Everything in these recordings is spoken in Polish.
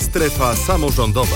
Strefa samorządowa.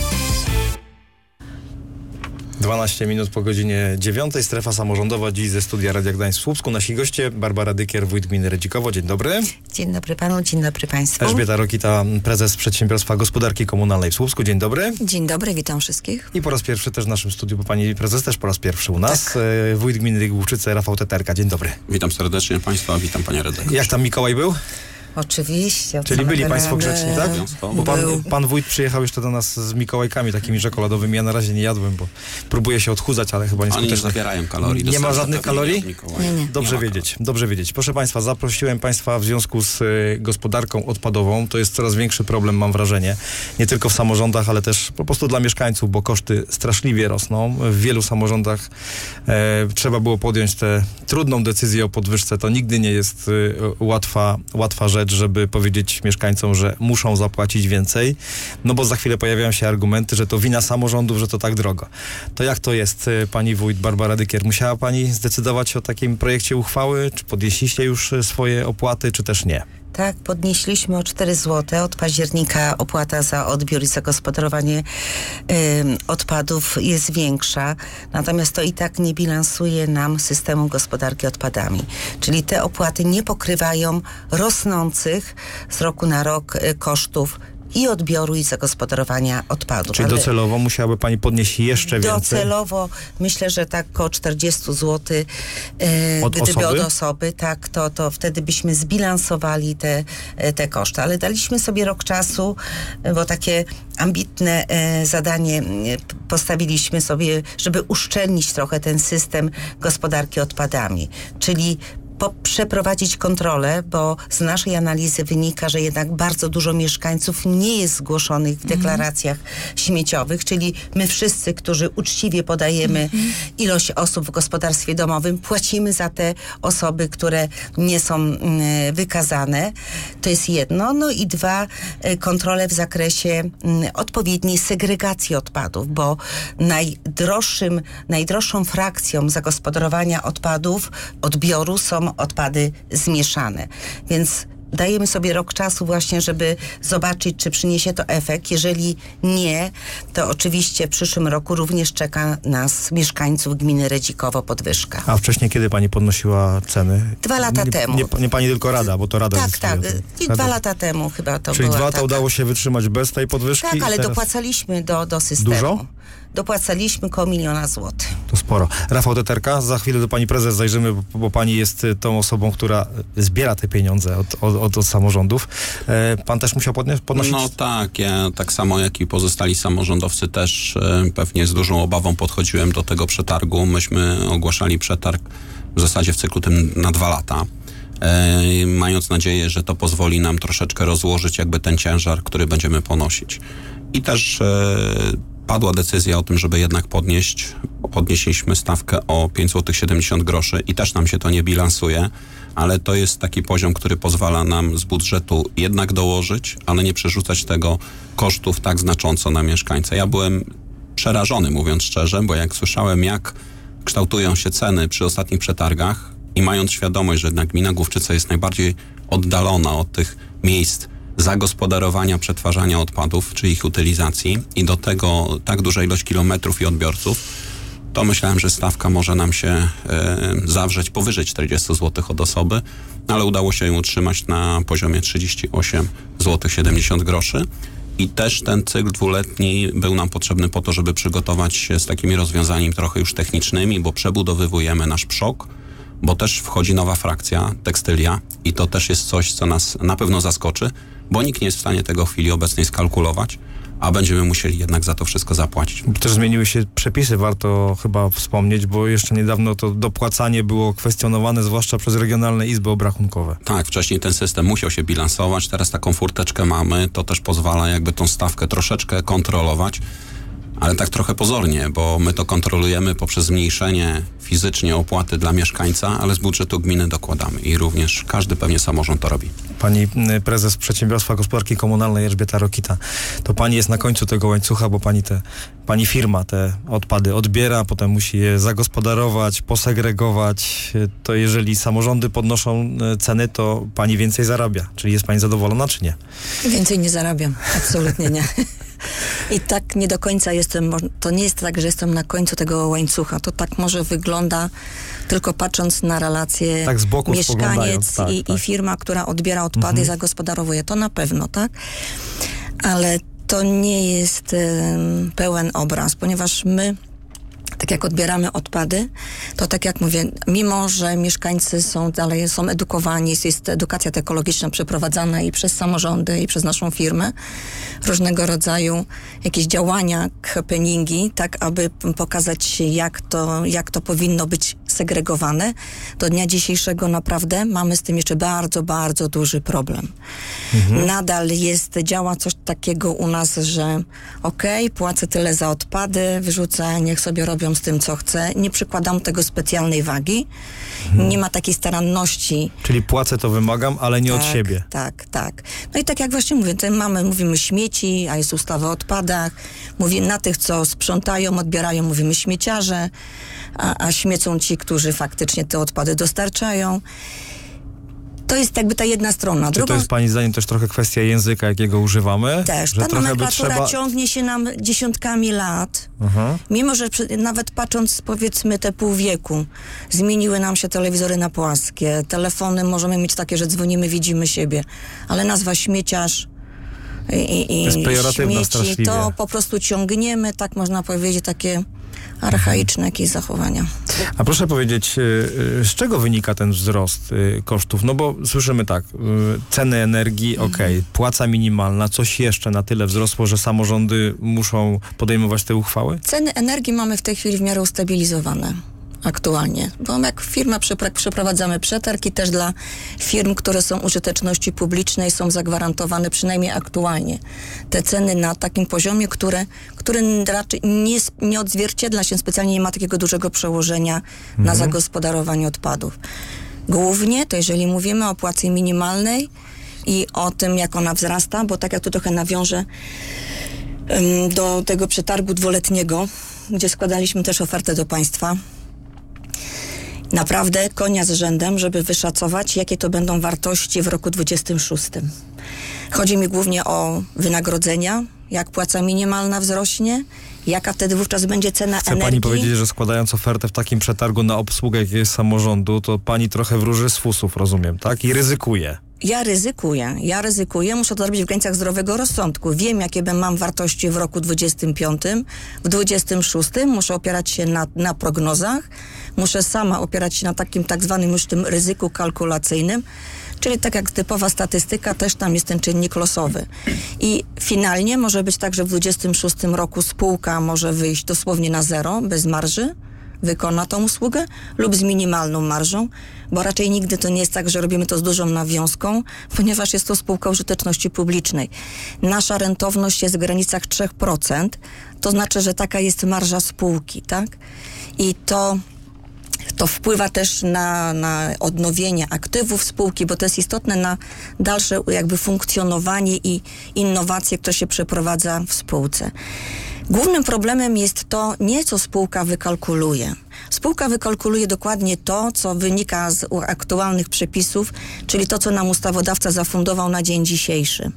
12 minut po godzinie 9. Strefa samorządowa dziś ze studia Radia Gdańsk w Słupsku. Nasi goście: Barbara Dykier, wójt gminy Redzikowo. Dzień dobry. Dzień dobry panu, dzień dobry państwu. Elżbieta Rokita, prezes Przedsiębiorstwa Gospodarki Komunalnej w Słupsku. Dzień dobry. Dzień dobry, witam wszystkich. I po raz pierwszy też w naszym studiu, bo pani prezes też po raz pierwszy u nas. Tak. Wójt gminy Główczyce, Rafał Teterka. Dzień dobry. Witam serdecznie państwa, witam panie redaktorze. Jak tam Mikołaj był? Oczywiście. Czyli byli państwo grzeczni, tak? Bo Był. pan wójt przyjechał jeszcze do nas z Mikołajkami takimi czekoladowymi. Ja na razie nie jadłem, bo próbuję się odchudzać, ale chyba Oni nie nieskutecznie. zawierają kalorii. Nie ma żadnych kalorii? Nie. Dobrze wiedzieć, dobrze wiedzieć. Proszę państwa, zaprosiłem państwa w związku z gospodarką odpadową. To jest coraz większy problem, mam wrażenie. Nie tylko w samorządach, ale też po prostu dla mieszkańców, bo koszty straszliwie rosną. W wielu samorządach trzeba było podjąć tę trudną decyzję o podwyżce. To nigdy nie jest łatwa rzecz, żeby powiedzieć mieszkańcom, że muszą zapłacić więcej, no bo za chwilę pojawiają się argumenty, że to wina samorządów, że to tak drogo. To jak to jest, pani wójt Barbara Dykier? Musiała pani zdecydować o takim projekcie uchwały? Czy podnieśliście już swoje opłaty, czy też nie? Tak, podnieśliśmy o 4 zł. Od października opłata za odbiór i zagospodarowanie odpadów jest większa. Natomiast to i tak nie bilansuje nam systemu gospodarki odpadami. Czyli te opłaty nie pokrywają rosnących z roku na rok kosztów i odbioru i zagospodarowania odpadów. Czyli docelowo musiałaby pani podnieść jeszcze więcej? Docelowo myślę, że tak około 40 zł gdyby od osoby, tak, to wtedy byśmy zbilansowali te koszty. Ale daliśmy sobie rok czasu, bo takie ambitne zadanie postawiliśmy sobie, żeby uszczelnić trochę ten system gospodarki odpadami. Czyli przeprowadzić kontrolę, bo z naszej analizy wynika, że jednak bardzo dużo mieszkańców nie jest zgłoszonych w deklaracjach śmieciowych, czyli my wszyscy, którzy uczciwie podajemy ilość osób w gospodarstwie domowym, płacimy za te osoby, które nie są wykazane. To jest jedno. No i 2, kontrole w zakresie odpowiedniej segregacji odpadów, bo najdroższą frakcją zagospodarowania odpadów, odbioru są odpady zmieszane. Więc dajemy sobie rok czasu właśnie, żeby zobaczyć, czy przyniesie to efekt. Jeżeli nie, to oczywiście w przyszłym roku również czeka nas, mieszkańców gminy Redzikowo, podwyżka. A wcześniej kiedy pani podnosiła ceny? 2 lata temu. Nie pani, tylko Rada, bo to Rada Tak. decyduje. I 2 lata temu chyba to Czyli była 2 lata taka... udało się wytrzymać bez tej podwyżki? Tak, ale teraz... dopłacaliśmy do systemu. Dużo? Dopłacaliśmy około 1 000 000 złotych. To sporo. Rafał Teterka, za chwilę do pani prezes zajrzymy, bo pani jest tą osobą, która zbiera te pieniądze od samorządów. Pan też musiał podnosić? No tak, ja tak samo jak i pozostali samorządowcy też pewnie z dużą obawą podchodziłem do tego przetargu. Myśmy ogłaszali przetarg w zasadzie w cyklu tym na 2 lata. Mając nadzieję, że to pozwoli nam troszeczkę rozłożyć jakby ten ciężar, który będziemy ponosić. I też padła decyzja o tym, żeby jednak podnieśliśmy stawkę o 5,70 zł i też nam się to nie bilansuje, ale to jest taki poziom, który pozwala nam z budżetu jednak dołożyć, ale nie przerzucać tego kosztów tak znacząco na mieszkańca. Ja byłem przerażony, mówiąc szczerze, bo jak słyszałem, jak kształtują się ceny przy ostatnich przetargach i mając świadomość, że jednak gmina Główczyce jest najbardziej oddalona od tych miejsc zagospodarowania, przetwarzania odpadów, czy ich utylizacji i do tego tak duża ilość kilometrów i odbiorców, to myślałem, że stawka może nam się zawrzeć powyżej 40 zł od osoby, ale udało się ją utrzymać na poziomie 38,70 zł. I też ten cykl 2-letni był nam potrzebny po to, żeby przygotować się z takimi rozwiązaniami trochę już technicznymi, bo przebudowywujemy nasz PSZOK, bo też wchodzi nowa frakcja, tekstylia i to też jest coś, co nas na pewno zaskoczy, bo nikt nie jest w stanie tego w chwili obecnej skalkulować, a będziemy musieli jednak za to wszystko zapłacić. Też zmieniły się przepisy, warto chyba wspomnieć, bo jeszcze niedawno to dopłacanie było kwestionowane, zwłaszcza przez regionalne izby obrachunkowe. Tak, wcześniej ten system musiał się bilansować, teraz taką furteczkę mamy, to też pozwala jakby tą stawkę troszeczkę kontrolować. Ale tak trochę pozornie, bo my to kontrolujemy poprzez zmniejszenie fizycznie opłaty dla mieszkańca, ale z budżetu gminy dokładamy i również każdy pewnie samorząd to robi. Pani prezes Przedsiębiorstwa Gospodarki Komunalnej Elżbieta Rokita, to pani jest na końcu tego łańcucha, bo pani firma te odpady odbiera, potem musi je zagospodarować, posegregować. To jeżeli samorządy podnoszą ceny, to pani więcej zarabia. Czyli jest pani zadowolona, czy nie? Więcej nie zarabiam, absolutnie nie. I tak nie do końca to nie jest tak, że jestem na końcu tego łańcucha. To tak może wygląda tylko patrząc na relacje tak z boku mieszkaniec tak. i firma, która odbiera odpady i zagospodarowuje. To na pewno, tak? Ale to nie jest pełen obraz, ponieważ my, tak jak odbieramy odpady, to tak jak mówię, mimo że mieszkańcy są edukowani, jest edukacja ekologiczna przeprowadzana i przez samorządy, i przez naszą firmę, różnego rodzaju jakieś działania, happeningi, tak aby pokazać, jak to powinno być segregowane, do dnia dzisiejszego naprawdę mamy z tym jeszcze bardzo, bardzo duży problem. Nadal działa coś takiego u nas, że płacę tyle za odpady, wyrzucę, niech sobie robią z tym, co chcę. Nie przykładam tego specjalnej wagi. Nie ma takiej staranności. Czyli płacę, to wymagam, ale nie od siebie. Tak. No i tak jak właśnie mówię, mówimy śmieci, a jest ustawa o odpadach. Na tych, co sprzątają, odbierają, mówimy śmieciarze, a śmiecą ci, którzy faktycznie te odpady dostarczają. To jest jakby ta jedna strona. Czy to jest pani zdaniem też trochę kwestia języka, jakiego używamy? Też. Ta nomenklatura ciągnie się nam dziesiątkami lat. Mimo, że nawet patrząc powiedzmy te pół wieku, zmieniły nam się telewizory na płaskie, telefony możemy mieć takie, że dzwonimy, widzimy siebie, ale nazwa śmieciarz i śmieci, to po prostu ciągniemy, tak można powiedzieć, takie archaiczne jakieś zachowania. A proszę powiedzieć, z czego wynika ten wzrost kosztów? No bo słyszymy tak, ceny energii, płaca minimalna, coś jeszcze na tyle wzrosło, że samorządy muszą podejmować te uchwały? Ceny energii mamy w tej chwili w miarę ustabilizowane. Aktualnie, bo jak firma przeprowadzamy przetarg i też dla firm, które są użyteczności publicznej, są zagwarantowane przynajmniej aktualnie te ceny na takim poziomie, który raczej nie odzwierciedla się specjalnie, nie ma takiego dużego przełożenia na zagospodarowanie odpadów. Głównie to jeżeli mówimy o płacy minimalnej i o tym, jak ona wzrasta, bo tak jak tu trochę nawiążę do tego przetargu dwuletniego, gdzie składaliśmy też ofertę do państwa. Naprawdę konia z rzędem, żeby wyszacować, jakie to będą wartości w roku 26. Chodzi mi głównie o wynagrodzenia, jak płaca minimalna wzrośnie, jaka wtedy wówczas będzie cena energii. Chce pani powiedzieć, że składając ofertę w takim przetargu na obsługę jakiegoś samorządu, to pani trochę wróży z fusów, rozumiem, tak? I ryzykuje. Ja ryzykuję, muszę to zrobić w granicach zdrowego rozsądku. Wiem, jakie mam wartości w roku 25, w 26 muszę opierać się na prognozach, muszę sama opierać się na takim tak zwanym już tym ryzyku kalkulacyjnym, czyli tak jak typowa statystyka, też tam jest ten czynnik losowy. I finalnie może być tak, że w 26 roku spółka może wyjść dosłownie na zero, bez marży, wykona tą usługę lub z minimalną marżą, bo raczej nigdy to nie jest tak, że robimy to z dużą nawiązką, ponieważ jest to spółka użyteczności publicznej. Nasza rentowność jest w granicach 3%, to znaczy, że taka jest marża spółki, tak? I to wpływa też na odnowienie aktywów spółki, bo to jest istotne na dalsze jakby funkcjonowanie i innowacje, które się przeprowadza w spółce. Głównym problemem jest to nie, co spółka wykalkuluje. Spółka wykalkuluje dokładnie to, co wynika z aktualnych przepisów, czyli to, co nam ustawodawca zafundował na dzień dzisiejszy.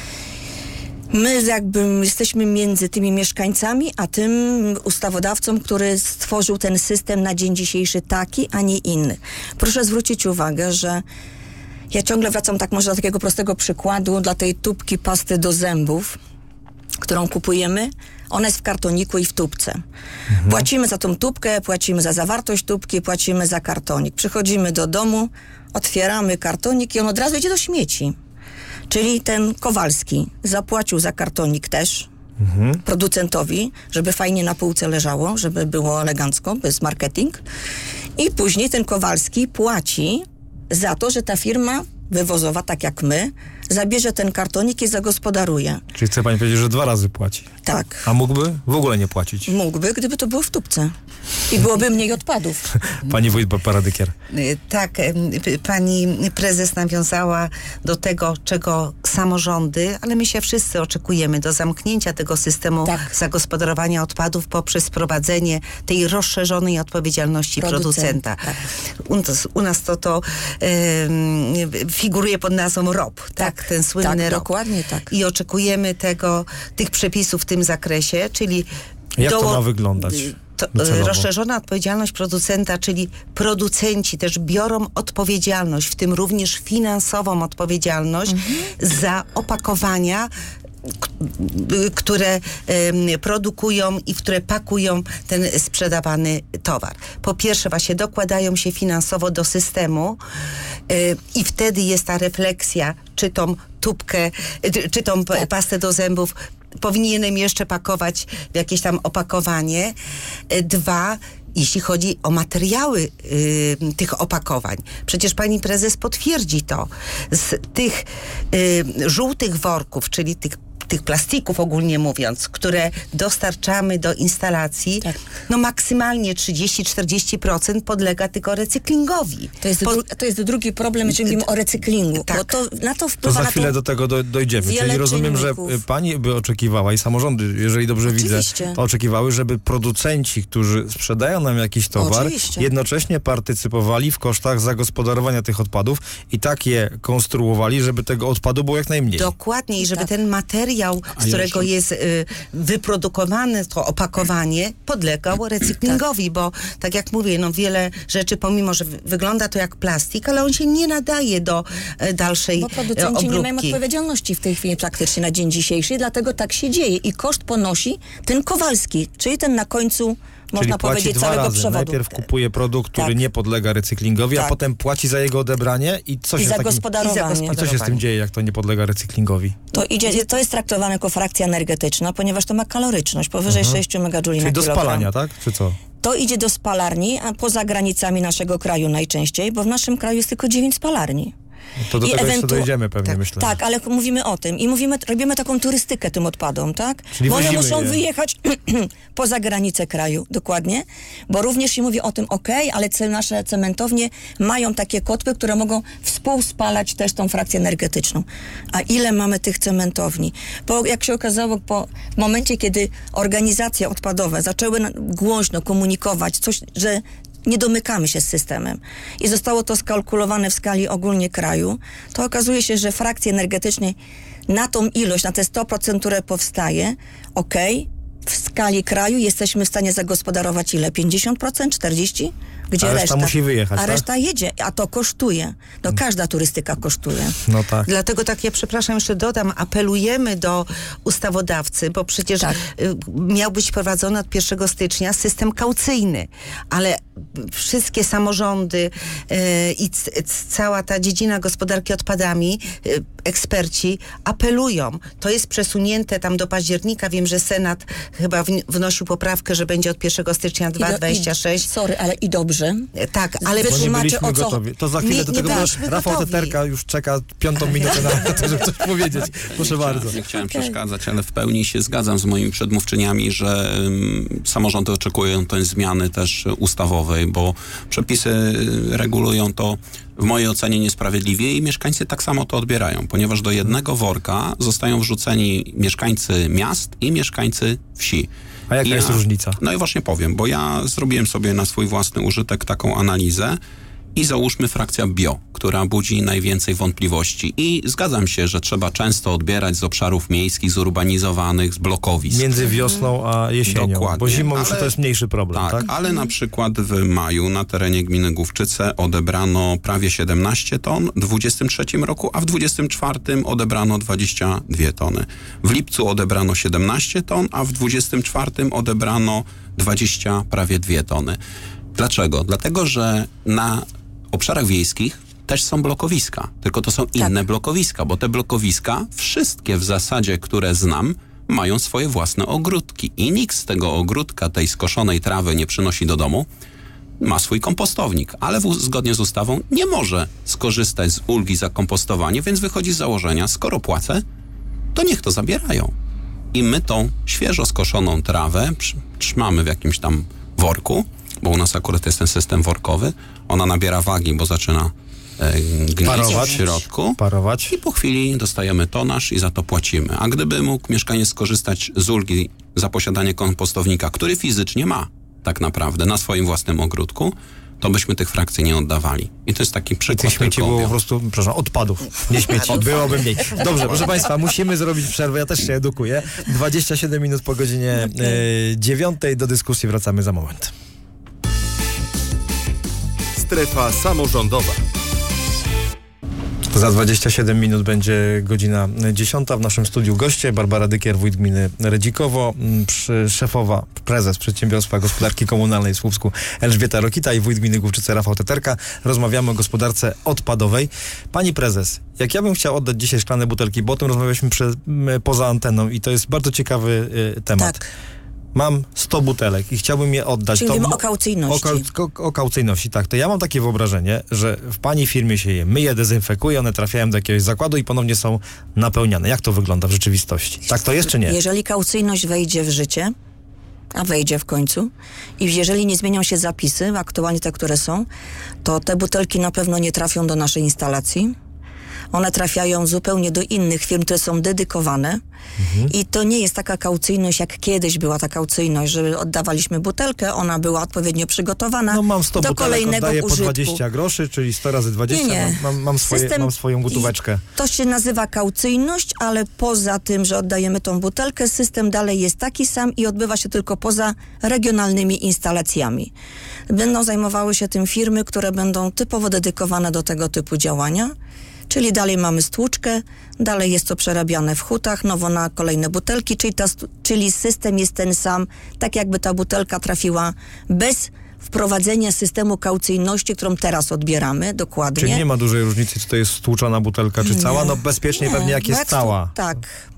My jakby jesteśmy między tymi mieszkańcami, a tym ustawodawcą, który stworzył ten system na dzień dzisiejszy taki, a nie inny. Proszę zwrócić uwagę, że ja ciągle wracam tak może do takiego prostego przykładu, dla tej tubki pasty do zębów, którą kupujemy, ona jest w kartoniku i w tubce. Płacimy za tą tubkę, płacimy za zawartość tubki, płacimy za kartonik. Przychodzimy do domu, otwieramy kartonik i on od razu idzie do śmieci. Czyli ten Kowalski zapłacił za kartonik też producentowi, żeby fajnie na półce leżało, żeby było elegancko, bez marketing. I później ten Kowalski płaci za to, że ta firma wywozowa, tak jak my, zabierze ten kartonik i zagospodaruje. Czyli chce pani powiedzieć, że 2 razy płaci. Tak. A mógłby w ogóle nie płacić? Mógłby, gdyby to było w tubce. I byłoby mniej odpadów. Pani wójt Paradykier. Tak, pani prezes nawiązała do tego, czego samorządy, ale my się wszyscy oczekujemy do zamknięcia tego systemu zagospodarowania odpadów poprzez wprowadzenie tej rozszerzonej odpowiedzialności producenta. Tak. U nas to figuruje pod nazwą ROP, tak? Ten słynny ROP. Dokładnie tak. I oczekujemy tych przepisów w tym zakresie, czyli jak to ma wyglądać? Rozszerzona odpowiedzialność producenta, czyli producenci też biorą odpowiedzialność, w tym również finansową odpowiedzialność za opakowania, które produkują i w które pakują ten sprzedawany towar. Po pierwsze właśnie dokładają się finansowo do systemu i wtedy jest ta refleksja, czy tą tubkę, czy tą pastę do zębów powinienem jeszcze pakować w jakieś tam opakowanie. 2, jeśli chodzi o materiały tych opakowań. Przecież pani prezes potwierdzi to. Z tych żółtych worków, czyli tych plastików ogólnie mówiąc, które dostarczamy do instalacji, no maksymalnie 30-40% podlega tylko recyklingowi. To jest drugi problem, jeżeli mówimy o recyklingu. Tak. Bo na to wpływa to za chwilę do tego dojdziemy. Czyli rozumiem, że pani by oczekiwała i samorządy, jeżeli dobrze widzę, to oczekiwały, żeby producenci, którzy sprzedają nam jakiś towar, jednocześnie partycypowali w kosztach zagospodarowania tych odpadów i tak je konstruowali, żeby tego odpadu było jak najmniej. Dokładnie i żeby ten materiał, z którego jest wyprodukowane to opakowanie, podlegał recyklingowi, bo tak jak mówię, no wiele rzeczy, pomimo że wygląda to jak plastik, ale on się nie nadaje do dalszej obróbki. Bo producenci nie mają odpowiedzialności w tej chwili praktycznie na dzień dzisiejszy, dlatego tak się dzieje i koszt ponosi ten Kowalski, czyli ten na końcu można powiedzieć całego przewodu. Najpierw kupuje produkt, który nie podlega recyklingowi, a potem płaci za jego odebranie i co się zagospodarowanie. I co się z tym dzieje, jak to nie podlega recyklingowi? To jest traktowane jako frakcja energetyczna, ponieważ to ma kaloryczność powyżej 6 megajouli na kilogram. Czyli do spalania, tak? Czy co? To idzie do spalarni, a poza granicami naszego kraju najczęściej, bo w naszym kraju jest tylko 9 spalarni. To do tego jeszcze dojdziemy pewnie, myślę. Tak, ale mówimy o tym i robimy taką turystykę tym odpadom, tak? Czyli bo one muszą wyjechać poza granicę kraju, dokładnie, bo również się mówi o tym, ale nasze cementownie mają takie kotły, które mogą współspalać też tą frakcję energetyczną. A ile mamy tych cementowni? Bo jak się okazało, w momencie, kiedy organizacje odpadowe zaczęły głośno komunikować coś, że nie domykamy się z systemem i zostało to skalkulowane w skali ogólnie kraju, to okazuje się, że frakcji energetycznej na tą ilość, na te 100%, które powstaje, w skali kraju jesteśmy w stanie zagospodarować ile? 50%? 40%? Gdzie a reszta musi wyjechać, a reszta jedzie, a to kosztuje. No każda turystyka kosztuje. No tak. Dlatego ja przepraszam, jeszcze dodam, apelujemy do ustawodawcy, bo przecież miał być prowadzony od 1 stycznia system kaucyjny, ale wszystkie samorządy i cała ta dziedzina gospodarki odpadami, eksperci apelują. To jest przesunięte tam do października. Wiem, że Senat chyba wnosił poprawkę, że będzie od 1 stycznia 2026. Sorry, ale i dobrze. Tak, ale wytłumaczę o co. Gotowi. To za chwilę do tego, bo Rafał Teterka już czeka 5. minutę na to, żeby coś powiedzieć. Proszę bardzo. Nie chciałem przeszkadzać, ale w pełni się zgadzam z moimi przedmówczyniami, że samorządy oczekują tej zmiany też ustawowej, bo przepisy regulują to w mojej ocenie niesprawiedliwie i mieszkańcy tak samo to odbierają, ponieważ do jednego worka zostają wrzuceni mieszkańcy miast i mieszkańcy wsi. A jaka jest różnica? No i właśnie powiem, bo ja zrobiłem sobie na swój własny użytek taką analizę i załóżmy frakcja bio, która budzi najwięcej wątpliwości. I zgadzam się, że trzeba często odbierać z obszarów miejskich, zurbanizowanych, z blokowisk. Między wiosną a jesienią. Dokładnie. Bo zimą już to jest mniejszy problem, tak? Ale na przykład w maju na terenie gminy Główczyce odebrano prawie 17 ton w 23 roku, a w 24 odebrano 22 tony. W lipcu odebrano 17 ton, a w 24 odebrano prawie 2 tony. Dlaczego? Dlatego, że na obszarach wiejskich też są blokowiska, tylko to są inne blokowiska, bo te blokowiska, wszystkie w zasadzie, które znam, mają swoje własne ogródki i nikt z tego ogródka, tej skoszonej trawy nie przynosi do domu, ma swój kompostownik, ale zgodnie z ustawą nie może skorzystać z ulgi za kompostowanie, więc wychodzi z założenia, skoro płacę, to niech to zabierają. I my tą świeżo skoszoną trawę trzymamy w jakimś tam worku, bo u nas akurat jest ten system workowy, ona nabiera wagi, bo zaczyna gnić w środku. Parować. I po chwili dostajemy tonaż i za to płacimy. A gdyby mógł mieszkaniec skorzystać z ulgi za posiadanie kompostownika, który fizycznie ma tak naprawdę na swoim własnym ogródku, to byśmy tych frakcji nie oddawali. I to jest taki przykład. Tych śmieci było po prostu, przepraszam, odpadów, nie śmieci. Byłoby mniej. Dobrze, proszę Państwa, musimy zrobić przerwę. Ja też się edukuję. 27 minut po godzinie 9. Do dyskusji wracamy za moment. Strefa samorządowa. Za 27 minut będzie godzina 10. W naszym studiu goście Barbara Dykier, wójt gminy Redzikowo, szefowa, prezes Przedsiębiorstwa Gospodarki Komunalnej w Słupsku Elżbieta Rokita i wójt gminy Główczyce Rafał Teterka. Rozmawiamy o gospodarce odpadowej. Pani prezes, jak ja bym chciał oddać dzisiaj szklane butelki, bo o tym rozmawialiśmy poza anteną i to jest bardzo ciekawy temat. Tak. Mam 100 butelek i chciałbym je oddać. Czyli mówimy o kaucyjności. O kaucyjności, tak. To ja mam takie wyobrażenie, że w pani firmie się je myje, dezynfekuje, one trafiają do jakiegoś zakładu i ponownie są napełniane. Jak to wygląda w rzeczywistości? Tak to jest, czy nie? Jeżeli kaucyjność wejdzie w życie, a wejdzie w końcu, i jeżeli nie zmienią się zapisy, aktualnie te, które są, to te butelki na pewno nie trafią do naszej instalacji. One trafiają zupełnie do innych firm, które są dedykowane. I to nie jest taka kaucyjność, jak kiedyś była ta kaucyjność, że oddawaliśmy butelkę, ona była odpowiednio przygotowana No mam 100 do butelek, kolejnego oddaję po użytku. 20 groszy, czyli 100 razy 20. Nie. Mam swoją gotóweczkę. To się nazywa kaucyjność, ale poza tym, że oddajemy tą butelkę, system dalej jest taki sam i odbywa się tylko poza regionalnymi instalacjami. Będą zajmowały się tym firmy, które będą typowo dedykowane do tego typu działania. Czyli dalej mamy stłuczkę, dalej jest to przerabiane w hutach, nowo na kolejne butelki, czyli system jest ten sam, tak jakby ta butelka trafiła bez wprowadzenia systemu kaucyjności, którą teraz odbieramy dokładnie. Czyli nie ma dużej różnicy, czy to jest stłuczona butelka, czy cała? No bezpiecznie pewnie jak jest cała. Tak.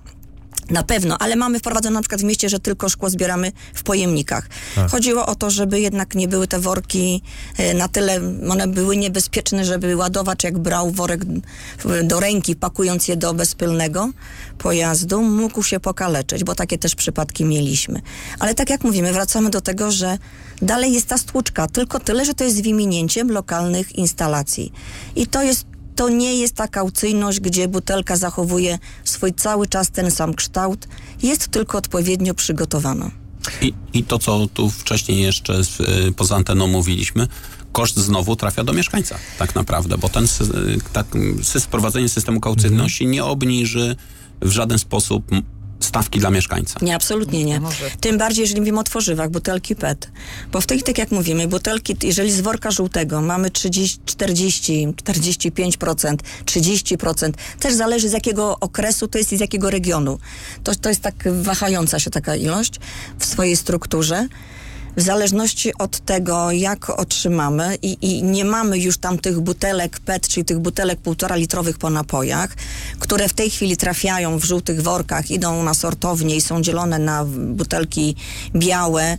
Na pewno, ale mamy wprowadzone na przykład w mieście, że tylko szkło zbieramy w pojemnikach. Tak. Chodziło o to, żeby jednak nie były te worki na tyle, one były niebezpieczne, żeby ładowacz jak brał worek do ręki, pakując je do bezpylnego pojazdu, mógł się pokaleczyć, bo takie też przypadki mieliśmy. Ale tak jak mówimy, wracamy do tego, że dalej jest ta stłuczka, tylko tyle, że to jest wyminięciem lokalnych instalacji. I to nie jest ta kaucyjność, gdzie butelka zachowuje swój cały czas ten sam kształt, jest tylko odpowiednio przygotowana. I to, co tu wcześniej jeszcze poza anteną mówiliśmy, koszt znowu trafia do mieszkańca tak naprawdę, bo wprowadzenie systemu kaucyjności nie obniży w żaden sposób stawki dla mieszkańca. Nie, absolutnie nie. Tym bardziej, jeżeli mówimy o tworzywach, butelki PET. Bo w tej, tak jak mówimy, butelki, jeżeli z worka żółtego mamy 30, 40, 45%, 30%, też zależy z jakiego okresu to jest i z jakiego regionu. To jest tak wahająca się taka ilość w swojej strukturze. W zależności od tego, jak otrzymamy i nie mamy już tam tych butelek PET, czyli tych butelek 1,5 litrowych po napojach, które w tej chwili trafiają w żółtych workach, idą na sortownię i są dzielone na butelki białe,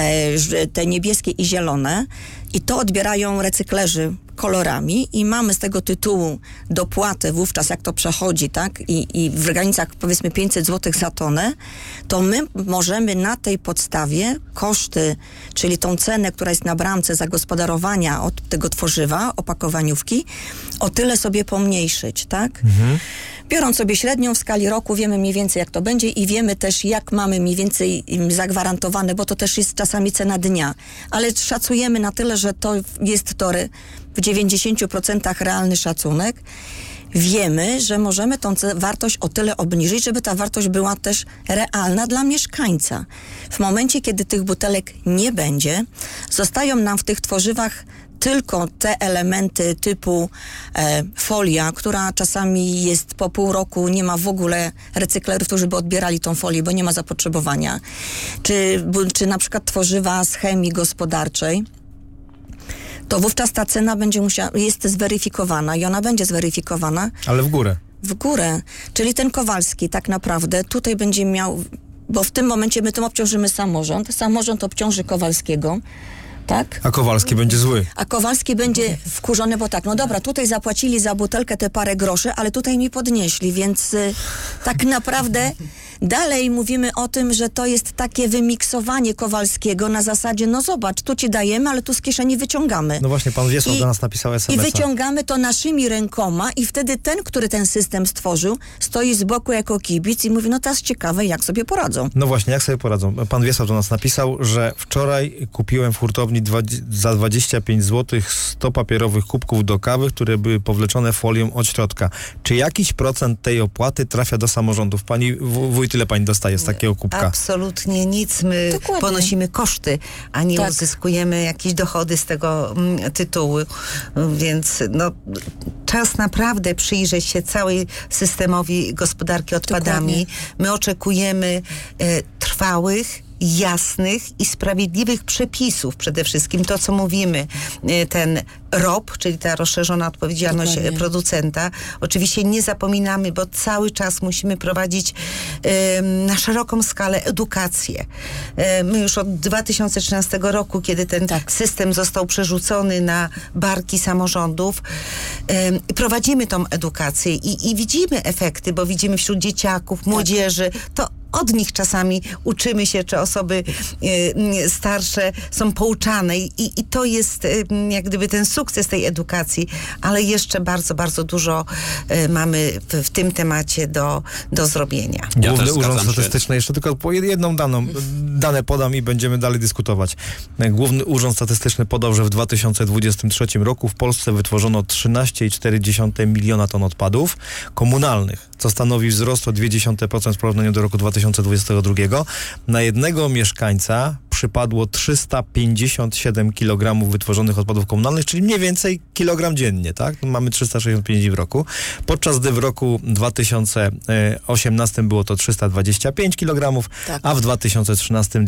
te niebieskie i zielone i to odbierają recyklerzy kolorami i mamy z tego tytułu dopłatę wówczas, jak to przechodzi, tak, i w granicach powiedzmy 500 zł za tonę, to my możemy na tej podstawie koszty, czyli tą cenę, która jest na bramce zagospodarowania od tego tworzywa, opakowaniówki, o tyle sobie pomniejszyć, tak? Biorąc sobie średnią w skali roku, wiemy mniej więcej jak to będzie i wiemy też jak mamy mniej więcej zagwarantowane, bo to też jest czasami cena dnia, ale szacujemy na tyle, że to jest w 90% realny szacunek. Wiemy, że możemy tą wartość o tyle obniżyć, żeby ta wartość była też realna dla mieszkańca. W momencie, kiedy tych butelek nie będzie, zostają nam w tych tworzywach tylko te elementy typu folia, która czasami jest po pół roku, nie ma w ogóle recyklerów, którzy by odbierali tą folię, bo nie ma zapotrzebowania. Czy na przykład tworzywa z chemii gospodarczej, to wówczas ta cena jest zweryfikowana i ona będzie zweryfikowana. Ale w górę. W górę. Czyli ten Kowalski tak naprawdę tutaj będzie miał, bo w tym momencie my tym obciążymy samorząd obciąży Kowalskiego, Tak? A Kowalski będzie zły. A Kowalski będzie wkurzony, bo tak, no dobra, tutaj zapłacili za butelkę te parę groszy, ale tutaj mi podnieśli, więc tak naprawdę dalej mówimy o tym, że to jest takie wymiksowanie Kowalskiego na zasadzie, no zobacz, tu ci dajemy, ale tu z kieszeni wyciągamy. No właśnie, pan Wiesław do nas napisał I SMS-a. wyciągamy to naszymi rękoma i wtedy ten, który ten system stworzył, stoi z boku jako kibic i mówi, no teraz ciekawe, jak sobie poradzą. No właśnie, jak sobie poradzą? Pan Wiesław do nas napisał, że wczoraj kupiłem w hurtowni za 25 zł 100 papierowych kubków do kawy, które były powleczone folią od środka. Czy jakiś procent tej opłaty trafia do samorządów? Pani wójt, ile pani dostaje z takiego kubka? Absolutnie nic. My Dokładnie. ponosimy koszty, a nie Tak. uzyskujemy jakieś dochody z tego tytułu. Więc no, czas naprawdę przyjrzeć się całej systemowi gospodarki odpadami. Dokładnie. My oczekujemy trwałych, jasnych i sprawiedliwych przepisów. Przede wszystkim to, co mówimy, ten ROP, czyli ta rozszerzona odpowiedzialność Dokładnie. producenta. Oczywiście nie zapominamy, bo cały czas musimy prowadzić na szeroką skalę edukację. My już od 2013 roku, kiedy ten system został przerzucony na barki samorządów, prowadzimy tą edukację i widzimy efekty, bo widzimy wśród dzieciaków, młodzieży, to od nich czasami uczymy się, czy osoby starsze są pouczane i to jest jak gdyby ten sukces tej edukacji, ale jeszcze bardzo, bardzo dużo mamy w tym temacie do zrobienia. Ja Główny też Urząd zgadzam się. Statystyczny, jeszcze tylko po jedną dane podam i będziemy dalej dyskutować. Główny Urząd Statystyczny podał, że w 2023 roku w Polsce wytworzono 13,4 miliona ton odpadów komunalnych, co stanowi wzrost o 0,2% w porównaniu do roku 2022. Na jednego mieszkańca przypadło 357 kg wytworzonych odpadów komunalnych, czyli mniej więcej kilogram dziennie, tak? Mamy 365 dni w roku. Podczas gdy w roku 2018 było to 325 kg, Tak. a w 2013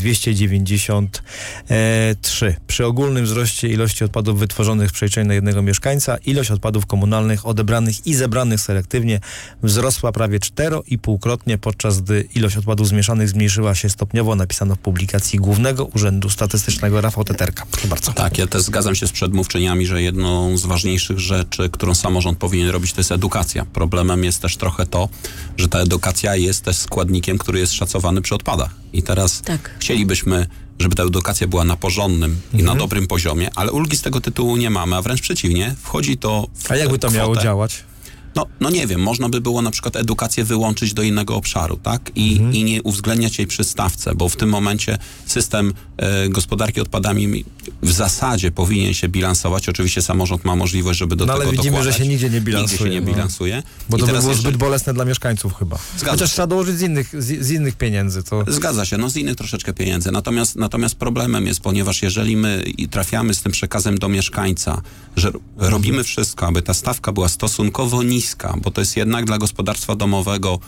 293. Przy ogólnym wzroście ilości odpadów wytworzonych w przeliczeniu na jednego mieszkańca, ilość odpadów komunalnych odebranych i zebranych selektywnie wzrosła prawie 4,5-krotnie, podczas gdy ilość odpadów zmieszanych zmniejszyła się stopniowo, napisano w publikacji Głównego Urzędu Statystycznego. Rafał Teterka. Proszę bardzo. Tak, ja też zgadzam się z przedmówczyniami, że jedną z ważniejszych rzeczy, którą samorząd powinien robić, to jest edukacja. Problemem jest też trochę to, że ta edukacja jest też składnikiem, który jest szacowany przy odpadach. I teraz chcielibyśmy, żeby ta edukacja była na porządnym i na dobrym poziomie, ale ulgi z tego tytułu nie mamy, a wręcz przeciwnie, wchodzi to w A jakby to kwotę. miało działać? No nie wiem, można by było na przykład edukację wyłączyć do innego obszaru, tak? I nie uwzględniać jej przy stawce, bo w tym momencie system gospodarki odpadami w zasadzie powinien się bilansować. Oczywiście samorząd ma możliwość, żeby do tego ale widzimy, dokładać. że się nigdzie nie bilansuje. Nigdzie się nie bilansuje. Bo I to by teraz było jeżeli- zbyt bolesne dla mieszkańców chyba. Chociaż się. trzeba dołożyć z innych pieniędzy. To... Zgadza się, z innych troszeczkę pieniędzy. Natomiast problemem jest, ponieważ jeżeli my trafiamy z tym przekazem do mieszkańca, że robimy wszystko, aby ta stawka była stosunkowo niska, bo to jest jednak dla gospodarstwa domowego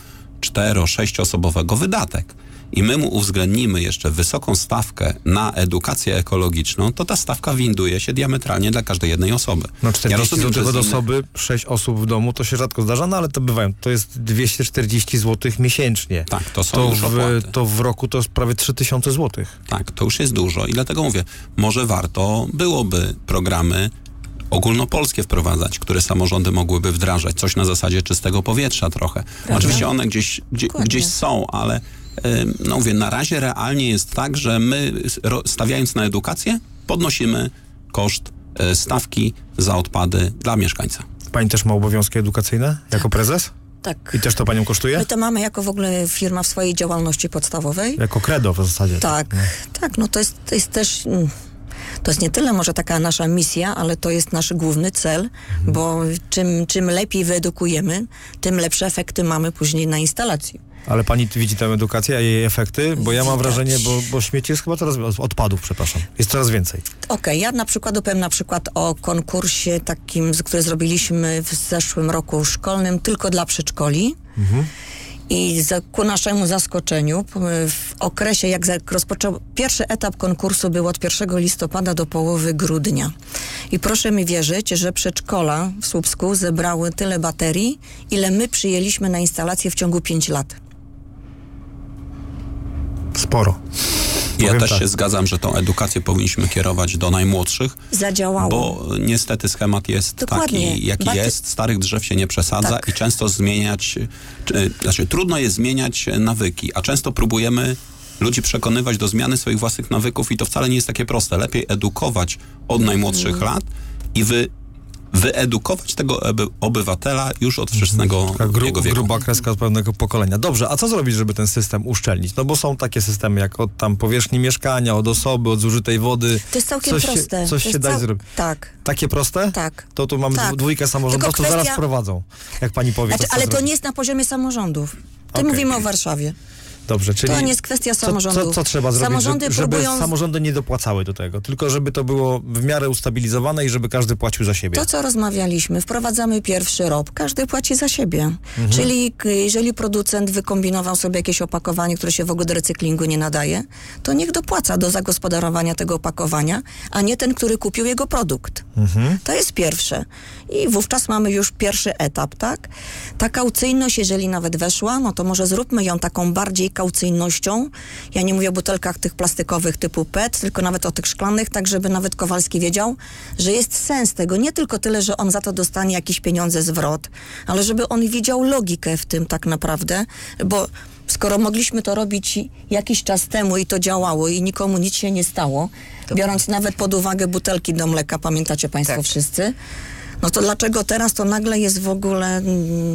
4-6 osobowego wydatek. I my mu uwzględnimy jeszcze wysoką stawkę na edukację ekologiczną, to ta stawka winduje się diametralnie dla każdej jednej osoby. No 40 rozumiem, zł że od z innych- osoby, 6 osób w domu, to się rzadko zdarza, no ale to bywają. To jest 240 zł miesięcznie. Tak, to są już opłaty. To w roku to jest prawie 3000 zł. Tak, to już jest dużo i dlatego mówię, może warto byłoby programy ogólnopolskie wprowadzać, które samorządy mogłyby wdrażać. Coś na zasadzie czystego powietrza trochę. Oczywiście one gdzieś są, ale no mówię, na razie realnie jest tak, że my stawiając na edukację, podnosimy koszt stawki za odpady dla mieszkańca. Pani też ma obowiązki edukacyjne jako prezes? Tak. I też to panią kosztuje? My to mamy jako w ogóle firma w swojej działalności podstawowej. Jako credo w zasadzie. Tak, no to jest też... To jest nie tyle może taka nasza misja, ale to jest nasz główny cel, bo czym lepiej wyedukujemy, tym lepsze efekty mamy później na instalacji. Ale pani widzi tę edukację, a jej efekty? Bo ja mam Widać. wrażenie, bo śmieci jest chyba coraz... Odpadów, przepraszam. Jest coraz więcej. Okej, ja na przykład opowiem na przykład o konkursie takim, który zrobiliśmy w zeszłym roku szkolnym tylko dla przedszkoli. I ku naszemu zaskoczeniu w okresie, jak rozpoczął pierwszy etap konkursu, był od 1 listopada do połowy grudnia. I proszę mi wierzyć, że przedszkola w Słupsku zebrały tyle baterii, ile my przyjęliśmy na instalację w ciągu 5 lat. Sporo. Ja też tak. się zgadzam, że tą edukację powinniśmy kierować do najmłodszych, Zadziałało. bo niestety schemat jest Dokładnie. taki, jaki jest. Starych drzew się nie przesadza Tak. i często trudno jest zmieniać nawyki, a często próbujemy ludzi przekonywać do zmiany swoich własnych nawyków i to wcale nie jest takie proste. Lepiej edukować od najmłodszych lat i wyedukować tego obywatela już od wczesnego jego wieku. Gruba kreska od pewnego pokolenia. Dobrze, a co zrobić, żeby ten system uszczelnić? No bo są takie systemy jak od tam powierzchni mieszkania, od osoby, od zużytej wody. To jest całkiem proste. Coś To się jest da zrobić. Tak. Takie proste? Tak. To tu mamy Tak. dwójkę samorządów, Tylko to zaraz kwestia- wprowadzą. Jak pani powie, Znaczy, to co ale to zrobić? nie jest na poziomie samorządów. Okej. Mówimy o Warszawie. Dobrze, czyli To nie jest kwestia samorządów. Co trzeba zrobić, Samorządy żeby próbują- samorządy nie dopłacały do tego, tylko żeby to było w miarę ustabilizowane i żeby każdy płacił za siebie. To, co rozmawialiśmy, wprowadzamy pierwszy ROP, każdy płaci za siebie. Czyli jeżeli producent wykombinował sobie jakieś opakowanie, które się w ogóle do recyklingu nie nadaje, to niech dopłaca do zagospodarowania tego opakowania, a nie ten, który kupił jego produkt. To jest pierwsze. I wówczas mamy już pierwszy etap, tak? Ta kaucyjność, jeżeli nawet weszła, no to może zróbmy ją taką bardziej kaucyjnością. Ja nie mówię o butelkach tych plastikowych typu PET, tylko nawet o tych szklanych, tak żeby nawet Kowalski wiedział, że jest sens tego. Nie tylko tyle, że on za to dostanie jakieś pieniądze zwrot, ale żeby on widział logikę w tym tak naprawdę, bo skoro mogliśmy to robić jakiś czas temu i to działało i nikomu nic się nie stało, biorąc nawet pod uwagę butelki do mleka, pamiętacie państwo wszyscy, no to dlaczego teraz to nagle jest w ogóle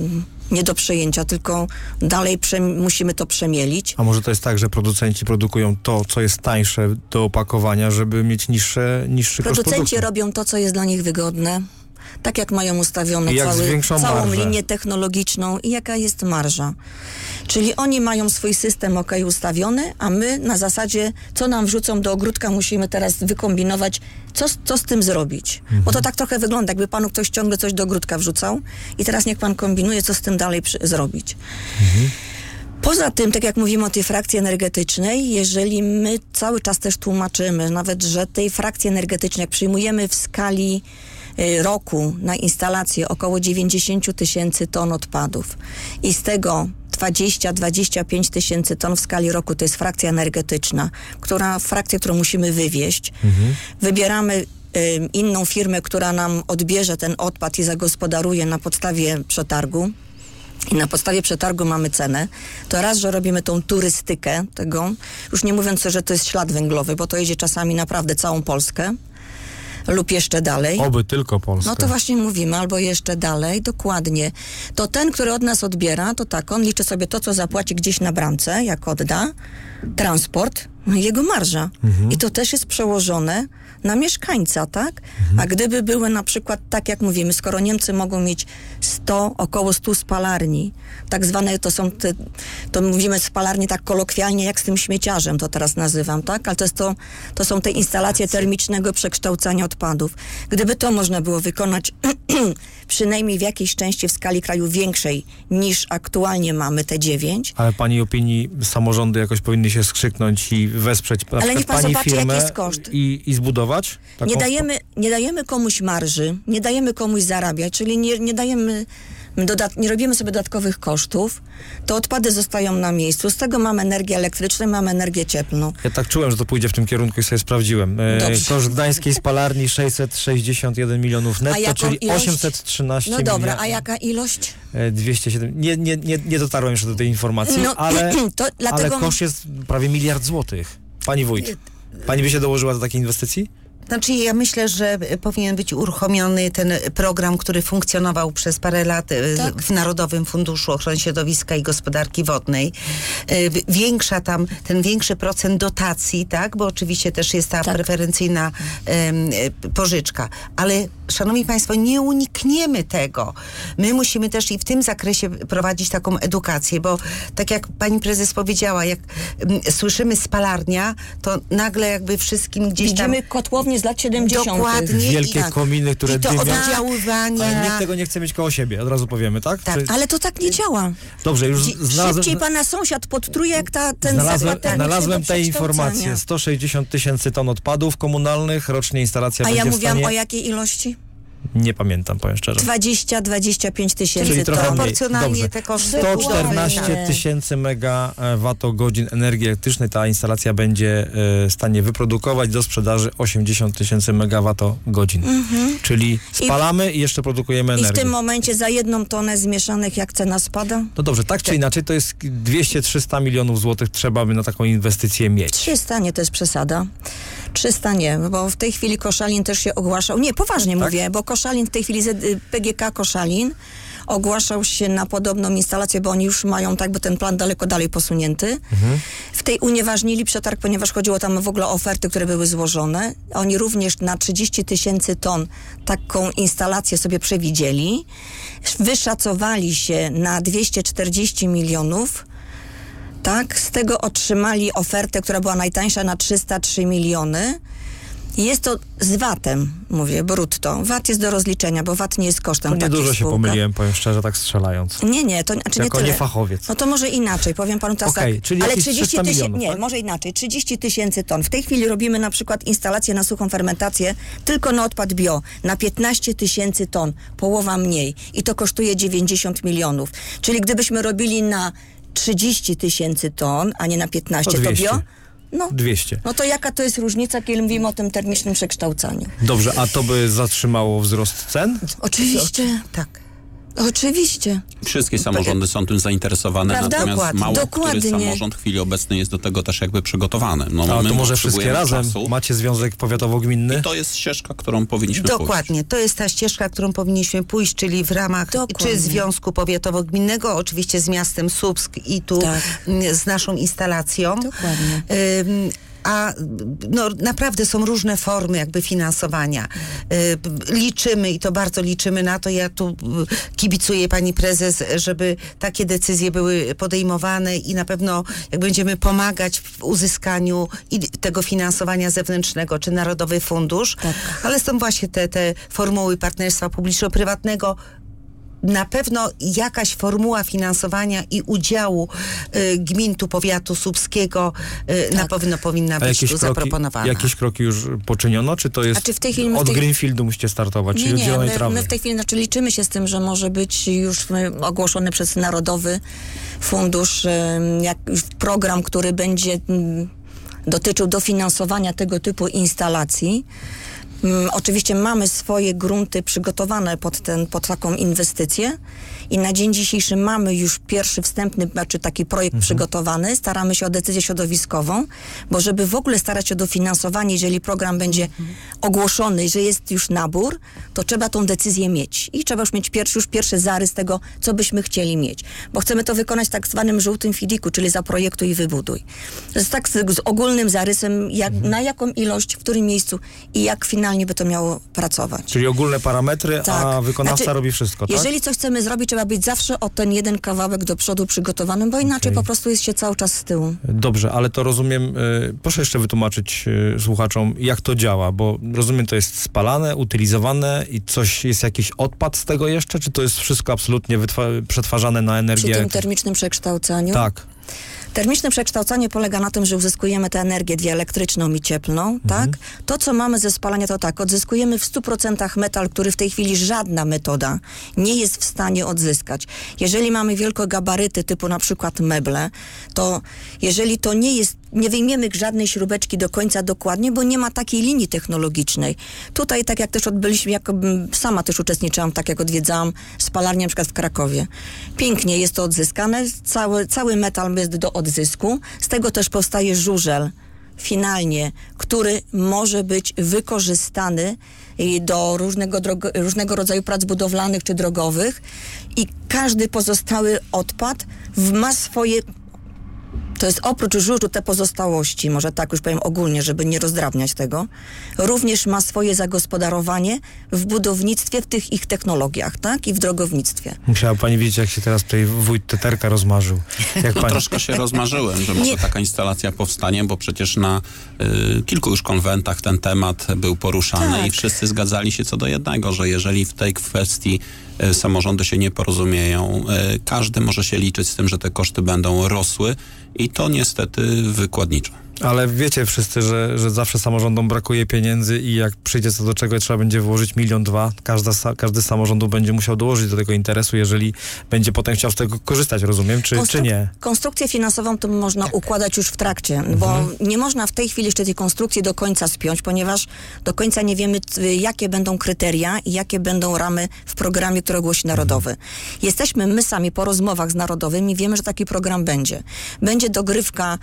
nie do przejęcia, tylko dalej musimy to przemielić. A może to jest tak, że producenci produkują to, co jest tańsze do opakowania, żeby mieć niższy koszt Producenci produktu? robią to, co jest dla nich wygodne, tak jak mają ustawioną I jak zwiększą całą marżę. linię technologiczną i jaka jest marża. Czyli oni mają swój system ustawiony, a my na zasadzie, co nam wrzucą do ogródka, musimy teraz wykombinować, co z tym zrobić. Bo to tak trochę wygląda, jakby panu ktoś ciągle coś do ogródka wrzucał i teraz niech pan kombinuje, co z tym dalej zrobić. Poza tym, tak jak mówimy o tej frakcji energetycznej, jeżeli my cały czas też tłumaczymy, nawet, że tej frakcji energetycznej, jak przyjmujemy w skali roku na instalację około 90 tysięcy ton odpadów i z tego 20-25 tysięcy ton w skali roku to jest frakcja energetyczna, frakcję, którą musimy wywieźć. Wybieramy inną firmę, która nam odbierze ten odpad i zagospodaruje na podstawie przetargu. I na podstawie przetargu mamy cenę, to raz, że robimy tą turystykę tego, już nie mówiąc, że to jest ślad węglowy, bo to jedzie czasami naprawdę całą Polskę lub jeszcze dalej. Oby tylko Polskę. No to właśnie mówimy, albo jeszcze dalej, dokładnie. To ten, który od nas odbiera, to tak, on liczy sobie to, co zapłaci gdzieś na bramce, jak odda, transport, jego marża. I to też jest przełożone na mieszkańca, tak? A gdyby były na przykład, tak jak mówimy, skoro Niemcy mogą mieć około 100 spalarni, tak zwane to mówimy spalarnie tak kolokwialnie, jak z tym śmieciarzem, to teraz nazywam, tak? Ale to są te instalacje termicznego przekształcania odpadów. Gdyby to można było wykonać przynajmniej w jakiejś części w skali kraju większej niż aktualnie mamy te 9. Ale pani opinii samorządy jakoś powinny się skrzyknąć i wesprzeć na Ale niech przykład pan pani zobaczy, firmę jaki jest koszt. i zbudować? Taką Nie dajemy komuś marży, nie dajemy komuś zarabiać, czyli nie robimy sobie dodatkowych kosztów, to odpady zostają na miejscu. Z tego mamy energię elektryczną, mamy energię cieplną. Ja tak czułem, że to pójdzie w tym kierunku i sobie sprawdziłem. Dobrze. Koszt gdańskiej spalarni 661 milionów A netto, jaką czyli ilość? 813 No dobra, milionów. a jaka ilość? 207. Nie dotarłem jeszcze do tej informacji, No, ale, to dlatego- ale koszt jest prawie 1 miliard złotych. Pani wójt, pani by się dołożyła do takiej inwestycji? Znaczy ja myślę, że powinien być uruchomiony ten program, który funkcjonował przez parę lat w Narodowym Funduszu Ochrony Środowiska i Gospodarki Wodnej. Ten większy procent dotacji, tak, bo oczywiście też jest ta preferencyjna pożyczka. Ale szanowni państwo, nie unikniemy tego. My musimy też i w tym zakresie prowadzić taką edukację, bo tak jak pani prezes powiedziała, jak słyszymy spalarnia, to nagle jakby wszystkim gdzieś tam... Widzimy kotłownie z lat 70. Dokładnie. Wielkie kominy, które I to dymią. oddziaływanie Ale nikt na... tego nie chce mieć koło siebie, od razu powiemy, tak? Tak, Ale to tak nie działa. Dobrze, już Szybciej pana sąsiad podtruje, jak ten zakład termiczny znalazłem do te przekształcania. informacje. 160 tysięcy ton odpadów komunalnych, rocznie instalacja A będzie ja w mówiłam stanie... o jakiej ilości? Nie pamiętam, powiem szczerze. 20-25 tysięcy Czyli trochę ton. mniej. Proporcjonalnie Dobrze. te koszty 114 tysięcy megawattogodzin energii elektrycznej ta instalacja będzie w stanie wyprodukować, do sprzedaży 80 tysięcy megawattogodzin. Czyli spalamy i jeszcze produkujemy I w energię. tym momencie za 1 tonę zmieszanych, jak cena spada? No dobrze, tak czy inaczej, to jest 200-300 milionów złotych trzeba by na taką inwestycję mieć. 300 nie, to jest przesada. 300 nie, bo w tej chwili Koszalin też się ogłaszał. Nie, poważnie mówię, bo Koszalin w tej chwili, PGK Koszalin ogłaszał się na podobną instalację, bo oni już mają tak, bo ten plan dalej posunięty. W tej unieważnili przetarg, ponieważ chodziło tam w ogóle o oferty, które były złożone. Oni również na 30 tysięcy ton taką instalację sobie przewidzieli. Wyszacowali się na 240 milionów. Tak, z tego otrzymali ofertę, która była najtańsza, na 303 miliony. Jest to z VAT-em, mówię, brutto. VAT jest do rozliczenia, bo VAT nie jest kosztem To takich niedużo się spółkach. pomyliłem, powiem szczerze, tak strzelając. Nie, to znaczy Jako nie tyle. niefachowiec. No to może inaczej, powiem panu teraz Okej, tak. czyli ale jakieś 30 300 tysięcy, milionów, nie, tak? może inaczej, 30 tysięcy ton. W tej chwili robimy na przykład instalację na suchą fermentację tylko na odpad bio, na 15 tysięcy ton, połowa mniej i to kosztuje 90 milionów. Czyli gdybyśmy robili na 30 tysięcy ton, a nie na 15, To to 200. bio? No. 200. No to jaka to jest różnica, kiedy mówimy o tym termicznym przekształcaniu? Dobrze, a to by zatrzymało wzrost cen? Oczywiście. Tak. Oczywiście. Wszystkie samorządy są tym zainteresowane, Prawda? natomiast Dokładnie. mało Dokładnie. który samorząd w chwili obecnej jest do tego też jakby przygotowany. No, A my to może wszystkie potrzebujemy razem? czasu. Macie związek powiatowo-gminny? I to jest ścieżka, którą powinniśmy pójść. Dokładnie. To jest ta ścieżka, którą powinniśmy pójść, czyli w ramach Dokładnie. czy Związku Powiatowo-Gminnego, oczywiście z miastem Słupsk i tu Tak. z naszą instalacją. Dokładnie. A no, naprawdę są różne formy jakby finansowania. Liczymy i to bardzo liczymy na to. Ja tu kibicuję pani prezes, żeby takie decyzje były podejmowane i na pewno jak będziemy pomagać w uzyskaniu tego finansowania zewnętrznego, czy Narodowy Fundusz, ale są właśnie te formuły partnerstwa publiczno-prywatnego. Na pewno jakaś formuła finansowania i udziału gmin tu powiatu słupskiego na pewno powinna A być tu zaproponowana. jakieś kroki już poczyniono, czy to jest A czy w tej chwili od Greenfieldu musicie startować, czyli od zielonej trawy? my w tej chwili liczymy się z tym, że może być już ogłoszony przez Narodowy Fundusz program, który będzie dotyczył dofinansowania tego typu instalacji. Oczywiście mamy swoje grunty przygotowane pod taką inwestycję i na dzień dzisiejszy mamy już pierwszy wstępny, znaczy taki projekt przygotowany. Staramy się o decyzję środowiskową, bo żeby w ogóle starać się o dofinansowanie, jeżeli program będzie ogłoszony, że jest już nabór, to trzeba tą decyzję mieć i trzeba już mieć pierwszy zarys tego, co byśmy chcieli mieć, bo chcemy to wykonać w tak zwanym żółtym fidiku, czyli zaprojektuj i wybuduj. To jest tak z ogólnym zarysem, na jaką ilość, w którym miejscu i jak finalnie by to miało pracować. Czyli ogólne parametry, Tak. a wykonawca Znaczy, robi wszystko, tak? Jeżeli coś chcemy zrobić, trzeba być zawsze o ten jeden kawałek do przodu przygotowanym, bo inaczej po prostu jest się cały czas z tyłu. Dobrze, ale to rozumiem, proszę jeszcze wytłumaczyć słuchaczom, jak to działa, bo rozumiem, to jest spalane, utylizowane i jest jakiś odpad z tego jeszcze, czy to jest wszystko absolutnie przetwarzane na energię? Przy tym termicznym przekształcaniu. Tak. Termiczne przekształcanie polega na tym, że uzyskujemy tę energię elektryczną i cieplną, tak? To, co mamy ze spalania, to tak, odzyskujemy w 100% metal, który w tej chwili żadna metoda nie jest w stanie odzyskać. Jeżeli mamy wielkogabaryty, typu na przykład meble, to jeżeli to nie wyjmiemy żadnej śrubeczki do końca dokładnie, bo nie ma takiej linii technologicznej. Tutaj, tak jak też odbyliśmy, sama też uczestniczyłam, tak jak odwiedzałam spalarnię na przykład w Krakowie. Pięknie jest to odzyskane, cały metal jest do odzysku. Z tego też powstaje żużel finalnie, który może być wykorzystany do różnego rodzaju prac budowlanych czy drogowych i każdy pozostały odpad ma swoje... To jest oprócz żużlu te pozostałości, może tak już powiem ogólnie, żeby nie rozdrabniać tego, również ma swoje zagospodarowanie w budownictwie, w tych ich technologiach, tak? I w drogownictwie. Musiała pani wiedzieć, jak się teraz tutaj wójt Teterka rozmarzył. Jak No, pani... troszkę się rozmarzyłem, że może taka instalacja powstanie, bo przecież na kilku już konwentach ten temat był poruszany Tak. i wszyscy zgadzali się co do jednego, że jeżeli w tej kwestii samorządy się nie porozumieją, każdy może się liczyć z tym, że te koszty będą rosły i to niestety wykładniczo. Ale wiecie wszyscy, że zawsze samorządom brakuje pieniędzy i jak przyjdzie co do czego, trzeba będzie włożyć 1 milion, 2 milionów. Każdy z samorządów będzie musiał dołożyć do tego interesu, jeżeli będzie potem chciał z tego korzystać, rozumiem, czy nie? Konstrukcję finansową to można układać już w trakcie, bo nie można w tej chwili jeszcze tej konstrukcji do końca spiąć, ponieważ do końca nie wiemy, jakie będą kryteria i jakie będą ramy w programie, który ogłosi Narodowy. Jesteśmy my sami po rozmowach z Narodowym i wiemy, że taki program będzie. Będzie dogrywka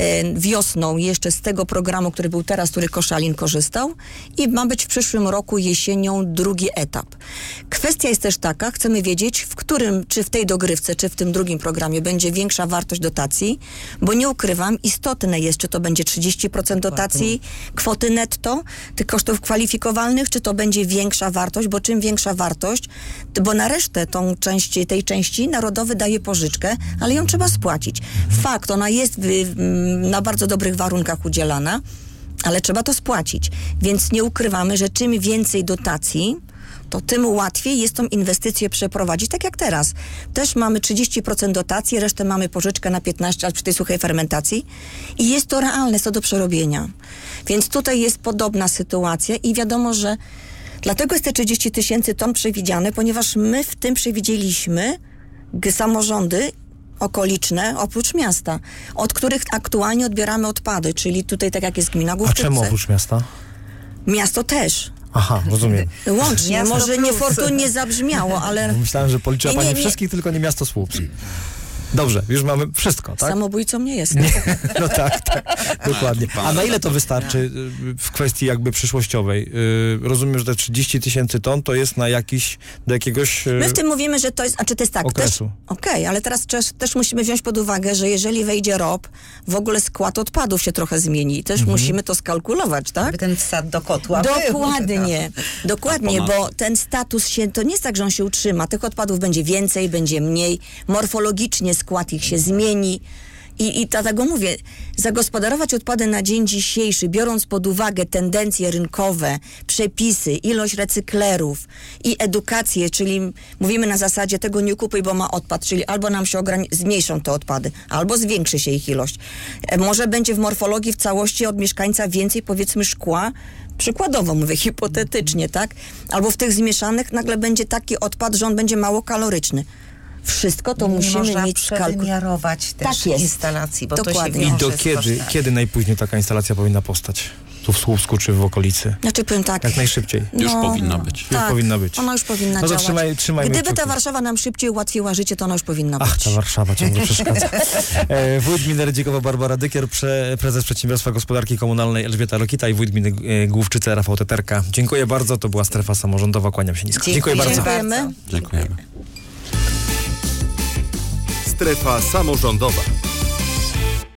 wiosną jeszcze z tego programu, który był teraz, który Koszalin korzystał i ma być w przyszłym roku jesienią drugi etap. Kwestia jest też taka, chcemy wiedzieć, w którym, czy w tej dogrywce, czy w tym drugim programie będzie większa wartość dotacji, bo nie ukrywam, istotne jest, czy to będzie 30% dotacji, kwoty netto, tych kosztów kwalifikowalnych, czy to będzie większa wartość, bo czym większa wartość, bo na resztę tej części Narodowy daje pożyczkę, ale ją trzeba spłacić. Fakt, ona jest na bardzo dobrych warunkach udzielana, ale trzeba to spłacić. Więc nie ukrywamy, że czym więcej dotacji, to tym łatwiej jest tą inwestycję przeprowadzić, tak jak teraz. Też mamy 30% dotacji, resztę mamy pożyczkę na 15 lat przy tej suchej fermentacji i jest to realne, jest to do przerobienia. Więc tutaj jest podobna sytuacja i wiadomo, że dlatego jest te 30 000 ton przewidziane, ponieważ my w tym przewidzieliśmy samorządy okoliczne, oprócz miasta, od których aktualnie odbieramy odpady, czyli tutaj tak jak jest gmina Główczyce. A czemu oprócz miasta? Miasto też. Aha, rozumiem. Łącznie, Miasto może plus. niefortunnie zabrzmiało, ale Myślałem, że policzyła Nie, pani nie. wszystkich, tylko nie miasto Słupsk. Dobrze, już mamy wszystko, tak? samobójcą nie jest. No tak, dokładnie. A na ile to wystarczy w kwestii jakby przyszłościowej? Rozumiem, że te 30 000 ton to jest na do jakiegoś My w tym mówimy, że to jest, to jest tak. okresu. Okej, ale teraz też musimy wziąć pod uwagę, że jeżeli wejdzie ROP, w ogóle skład odpadów się trochę zmieni. Też musimy to skalkulować, tak? Żeby ten wsad do kotła Dokładnie, dokładnie, A ponad- bo ten status to nie jest tak, że on się utrzyma. Tych odpadów będzie więcej, będzie mniej. Morfologicznie skład ich się zmieni. I dlatego mówię, zagospodarować odpady na dzień dzisiejszy, biorąc pod uwagę tendencje rynkowe, przepisy, ilość recyklerów i edukację, czyli mówimy na zasadzie tego nie kupuj, bo ma odpad, czyli albo nam się zmniejszą te odpady, albo zwiększy się ich ilość. Może będzie w morfologii w całości od mieszkańca więcej, powiedzmy, szkła, przykładowo mówię, hipotetycznie, tak? Albo w tych zmieszanych nagle będzie taki odpad, że on będzie mało kaloryczny. Wszystko to Nie musimy można mieć przewymiarować też Tak jest. instalacji, bo Dokładnie. to się I wiąże do z kosztami. kiedy najpóźniej taka instalacja powinna powstać? Tu w Słupsku czy w okolicy? Znaczy powiem tak. Jak najszybciej. Już powinna być. Już powinna być. Ona już powinna No to działać. trzymajmy Gdyby ta kciuki. Warszawa nam szybciej ułatwiła życie, to ona już powinna Ach, być. ta Warszawa ciągle przeszkadza. Wójt gminy Radzikowa Barbara Dykier, prezes Przedsiębiorstwa Gospodarki Komunalnej Elżbieta Rokita i wójt gminy Główczyce Rafał Teterka. Dziękuję bardzo, to była strefa samorządowa, kłaniam się nisko. Dziękuję bardzo. Dziękujemy. Dziękujemy. Strefa samorządowa.